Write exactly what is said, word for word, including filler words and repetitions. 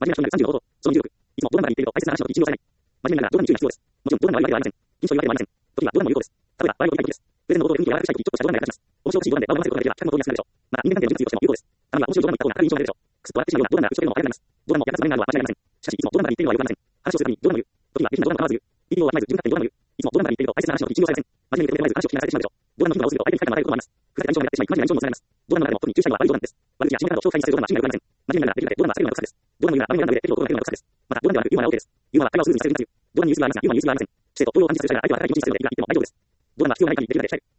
真面目な人になるさんじゅうのこと、そのにじゅうろく、いつも冗談が言っていると大切な話の時に重要されない。真面目ながら冗談に注意が必要です。もちろん冗談の悪いわけではありません。禁止というわけではありません。時には冗談も有効です。例えば、場合を言いたい時です。プレゼントのことを読み切り柔らかくしたい時にちょっとした冗談が役立ちます。面白おかしい冗談で場を和ませることができれば、企画の動に役立つでしょう。また、人間関係の準備としても有効です。たまには面白い冗談を言った方が明るい印象が出るでしょう。くすっと笑ってしまうような冗談が打ち解けるのも早くなります。冗談も役立つ場面があるのは間違いありません。しかし、いつも冗談が言っているのはよくありません。話をするたびに冗談を言う。時には下品な冗談を必ず言う。イーピーオー はまず自分勝手に冗談を言う。いつも冗談が言っていると大切な話の時に重要されません。真面目に受け止められず話を聞き流されてしまうでしょう。冗談の頻度が多すぎると相手に快感を与えることもあります。ふざけた印象が目立ってしまい、マジな印象にもつながります。冗談の中でも特に注意したいのは悪い冗談です。悪口や下ネタなどを超過にさせる冗談は真面目なよくありません。真面目ならできるだけ冗談は避けるのが草です。冗談の言うなら場面を選んだ上で適度を心がけるのが草です。また、冗談ではなくユーモアは OK です。ユーモアは会話をスムーズにさせるんだという。冗談にユースがありますが、ユーモアにユースがありません。知性と動揺を感じさせる力が相手を相手に注視するのでできるが言っても大丈夫です。冗談は必要がない限りできるだけ控える。